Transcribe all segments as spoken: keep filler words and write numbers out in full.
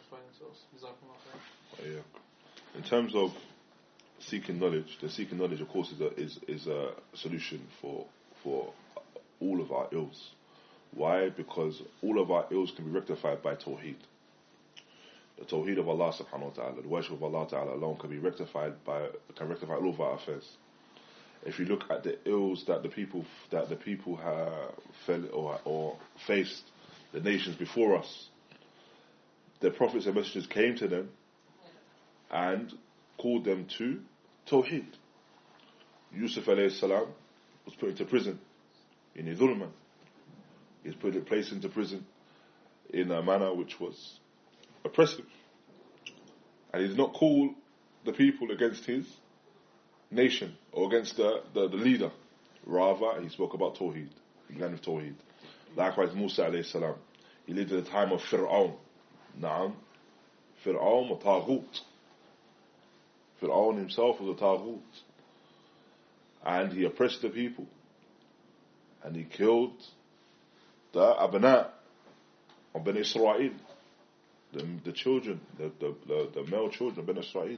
rectify themselves. Jazakumullah khair. Yeah. In terms of seeking knowledge, then seeking knowledge, of course, is a, is, is a solution for for all of our ills. Why? Because all of our ills can be rectified by Tawheed. The Tawheed of Allah subhanahu wa ta'ala, the worship of Allah ta'ala alone can be rectified by, can rectify all of our affairs. If you look at the ills that the people, that the people have fell or, or faced, the nations before us, the prophets and messengers came to them and called them to Tawheed. Yusuf alayhi salam was put into prison in Idulman. He was put placed into prison in a manner which was oppressive. And he did not call the people against his nation or against the, the, the leader. Rather, he spoke about Tawheed. He began with Tawheed. Likewise, Musa alayhi salam. He lived at the time of Fir'aun. Na'am. Fir'aun wa Taghut. Fir'aun himself was a Taghut. And he oppressed the people. And he killed the Abna of Ben Israel. The, the children, the, the, the, the male children of Ben Israel.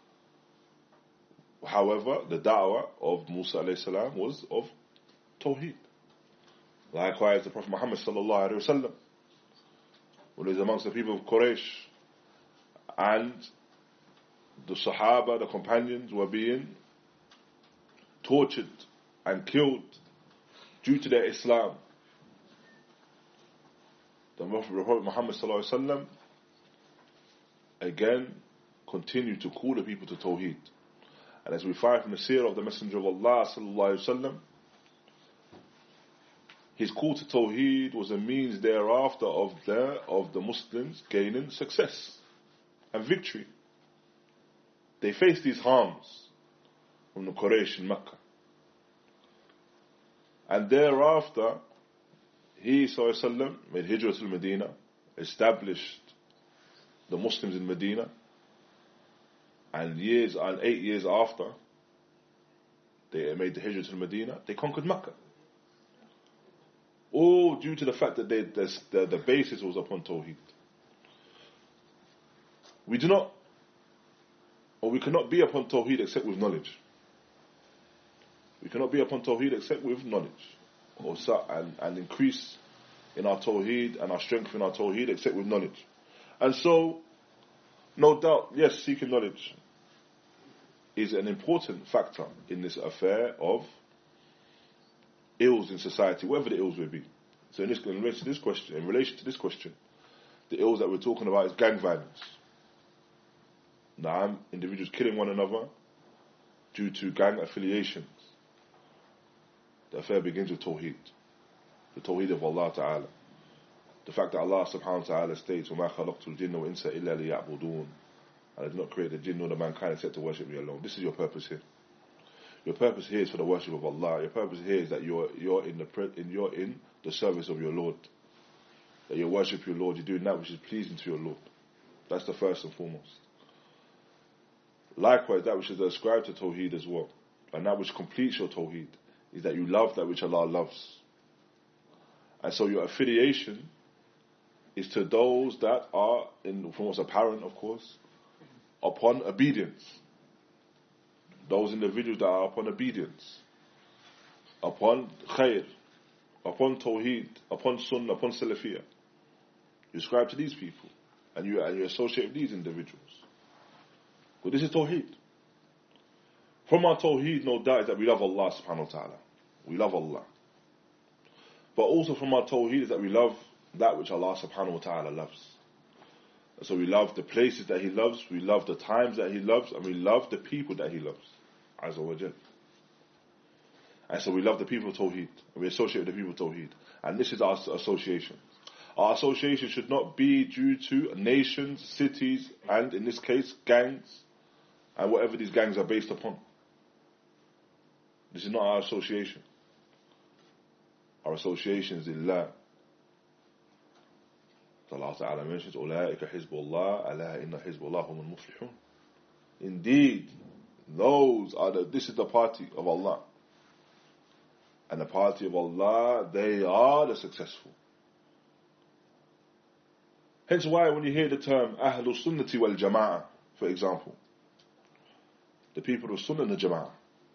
However, the da'wah of Musa alayhi salam was of Tawheed. Likewise, the Prophet Muhammad sallallahu alayhi wa sallam, when he was amongst the people of Quraysh, and the Sahaba, the companions, were being tortured and killed due to their Islam. The Prophet Muhammad sallallahu alayhi wa sallam again continued to call the people to Tawheed. And as we find from the seerah of the Messenger of Allah sallallahu alayhi wa sallam, his call to Tawheed was a means thereafter of the, of the Muslims gaining success and victory. They faced these harms from the Quraysh in Mecca. And thereafter, he sallallahu alayhi wa sallam made hijrah to Medina, established the Muslims in Medina, and years and eight years after they made the hijrah to Medina, they conquered Mecca. All due to the fact that they, the, the, the basis was upon Tawheed. We do not, or we cannot be upon Tawheed except with knowledge. We cannot be upon Tawheed except with knowledge. Or and, and increase in our Tawheed and our strength in our Tawheed except with knowledge. And so, no doubt, yes, seeking knowledge is an important factor in this affair of ills in society, whatever the ills may be. So in, this, in relation to this question, in relation to this question, the ills that we're talking about is gang violence. Now, individuals killing one another due to gang affiliations. The affair begins with Tawheed, the Tawheed of Allah Ta'ala. The fact that Allah Subhanahu wa Ta'ala states, وَمَا خَلَقْتُ الْجِنَّ وَإِنسَ إِلَّا لِيَعْبُدُونَ, I did not create the jinn nor the mankind except to worship me alone. This is your purpose here. Your purpose here is for the worship of Allah. Your purpose here is that you're you're in the in you're in the service of your Lord. That you worship your Lord. You're doing that which is pleasing to your Lord. That's the first and foremost. Likewise, that which is ascribed to Tawheed as well, and that which completes your Tawheed, is that you love that which Allah loves. And so your affiliation is to those that are, in from what's apparent, of course, upon obedience. Those individuals that are upon obedience, upon khair, upon Tawheed, upon Sunnah, upon Salafiyah. You ascribe to these people, and you and you associate with these individuals. But this is Tawheed. From our Tawheed, no doubt, is that we love Allah subhanahu wa ta'ala. We love Allah. But also from our Tawheed is that we love that which Allah subhanahu wa ta'ala loves. And so we love the places that He loves, we love the times that He loves, and we love the people that He loves. Azza wa Jal. And so we love the people of Tawheed, and we associate with the people of Tawheed. And this is our association. Our association should not be due to nations, cities, and in this case, gangs, and whatever these gangs are based upon. This is not our association. Our association is Illah. Allah Ta'ala mentions, أُولَٰئِكَ حِزْبُ اللَّهِ أَلَا إِنَّ حِزْبُ اللَّهِ هُمُ الْمُفْلِحُونَ. Indeed, those are the, this is the party of Allah. And the party of Allah, they are the successful. Hence why when you hear the term Ahlul Sunnati wal Jama'ah, for example, the people of Sunnah and the Jama'ah,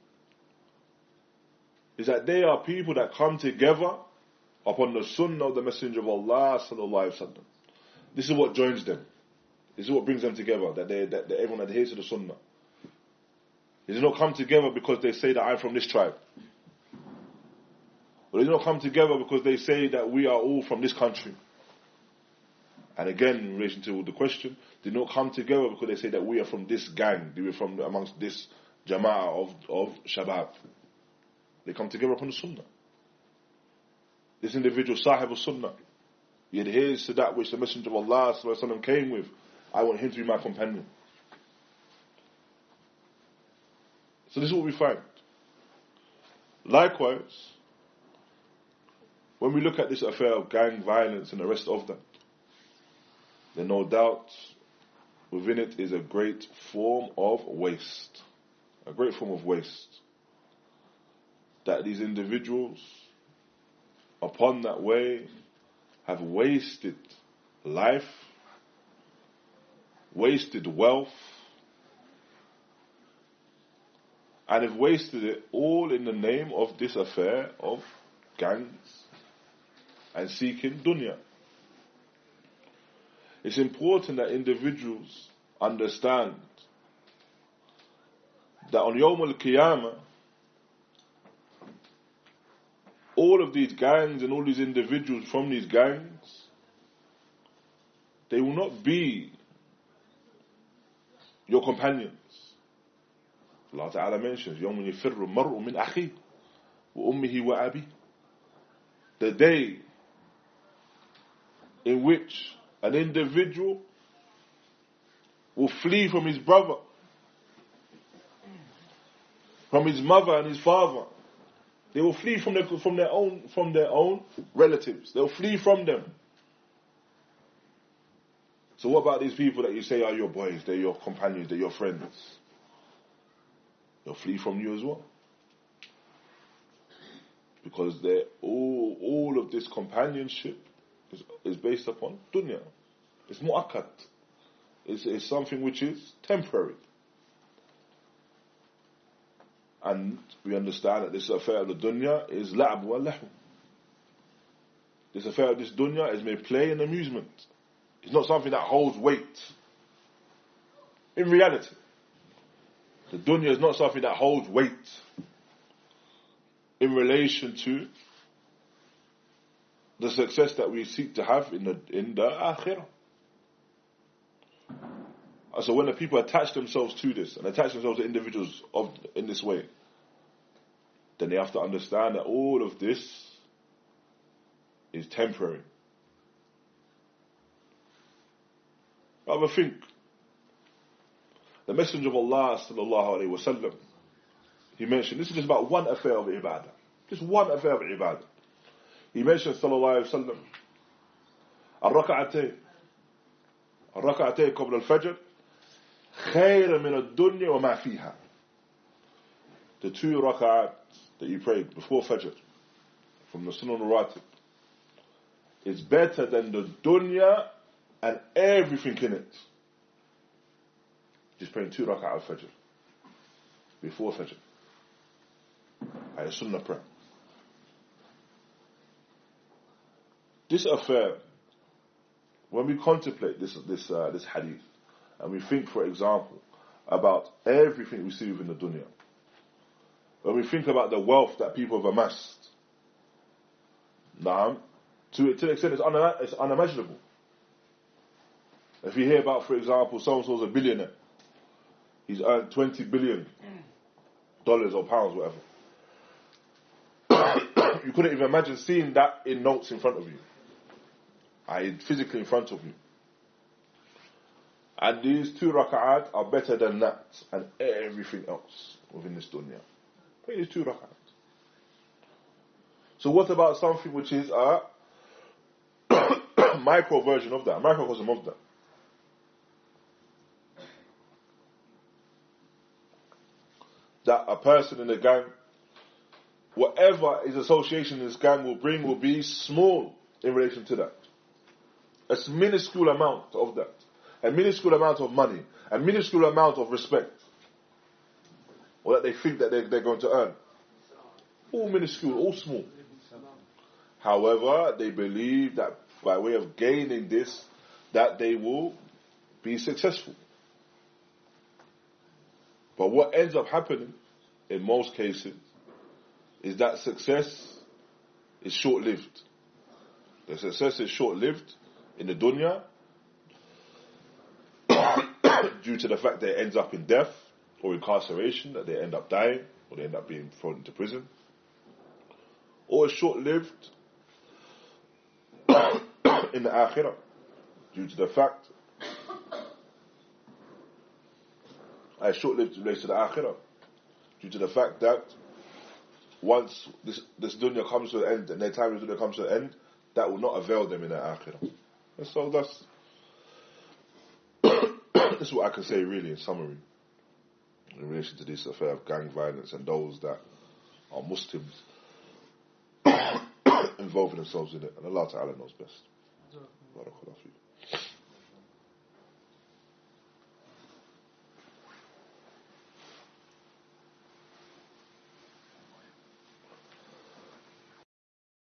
is that they are people that come together upon the Sunnah of the Messenger of Allah sallallahu alaihi wasallam. This is what joins them. This is what brings them together, that, they, that, that everyone adheres to the Sunnah. They do not come together because they say that I'm from this tribe. Or they do not come together because they say that we are all from this country. And again, in relation to the question, they do not come together because they say that we are from this gang, we are from amongst this jama'ah of, of Shabab. They come together upon the Sunnah. This individual, Sahib al-Sunnah, he adheres to that which the Messenger of Allah sallallahu alaihi wasallam came with. I want him to be my companion. So this is what we find. Likewise, when we look at this affair of gang violence and the rest of that, then no doubt within it is a great form of waste. A great form of waste. That these individuals, upon that way, have wasted life, wasted wealth, and have wasted it all in the name of this affair of gangs and seeking dunya. It's important that individuals understand that on Yawm al-Qiyamah, all of these gangs and all these individuals from these gangs, they will not be your companions. Allah Ta'ala mentions, يَوْمٌ يَفِرُّ مَرْءٌ مِنْ أَخِيهِ وَأُمِّهِ وَأَبِيهِ. The day in which an individual will flee from his brother, from his mother and his father. They will flee from their, from their own from their own relatives. They'll flee from them. So what about these people that you say are your boys, they're your companions, they're your friends? They'll flee from you as well. Because they're all all of this companionship is, is based upon dunya. It's mu'akkad. It's, it's something which is temporary. And we understand that this affair of the dunya is la'ab wa lahu. This affair of this dunya is mere play and amusement. It's not something that holds weight. In reality, the dunya is not something that holds weight in relation to the success that we seek to have in the in the akhirah. So when the people attach themselves to this and attach themselves to individuals of in this way, then they have to understand that all of this is temporary. Rather think, the Messenger of Allah sallallahu alaihi wasallam, he mentioned, this is just about one affair of ibadah. Just one affair of ibadah. He mentioned sallallahu alaihi wasallam, الركعتين الركعتين قبل الفجر خير من الدنيا وما فيها. The two rak'at that you prayed before Fajr from the Sunan al-Ratib is better than the dunya and everything in it. Just praying two rak'at al Fajr before Fajr. A Sunnah prayer. This affair, when we contemplate this this uh, this hadith, and we think, for example, about everything we see within the dunya, when we think about the wealth that people have amassed, nah, to, to an extent it's, un- it's unimaginable. If you hear about, for example, so-and-so's a billionaire, he's earned twenty billion dollars or pounds, whatever. You couldn't even imagine seeing that in notes in front of you. I physically in front of you. And these two rak'at are better than that and everything else within this dunya. Pray these two rak'at. So what about something which is a micro version of that, a microcosm of that? That a person in a gang, whatever his association in this gang will bring will be small in relation to that. a minuscule amount of that, a minuscule amount of money, a minuscule amount of respect, or that they think that they're, they're going to earn. All minuscule, all small. However, they believe that by way of gaining this, that they will be successful. But what ends up happening, in most cases, is that success is short-lived. The success is short-lived in the dunya due to the fact that it ends up in death or incarceration, that they end up dying or they end up being thrown into prison. Or it's short-lived in the akhirah due to the fact it's short-lived relates to the akhirah due to the fact that once this this dunya comes to an end and their time in dunya comes to an end, that will not avail them in the akhirah. And so that's this is what I can say really in summary in relation to this affair of gang violence and those that are Muslims involving themselves in it. And Allah Ta'ala knows best. Barakallahu feek.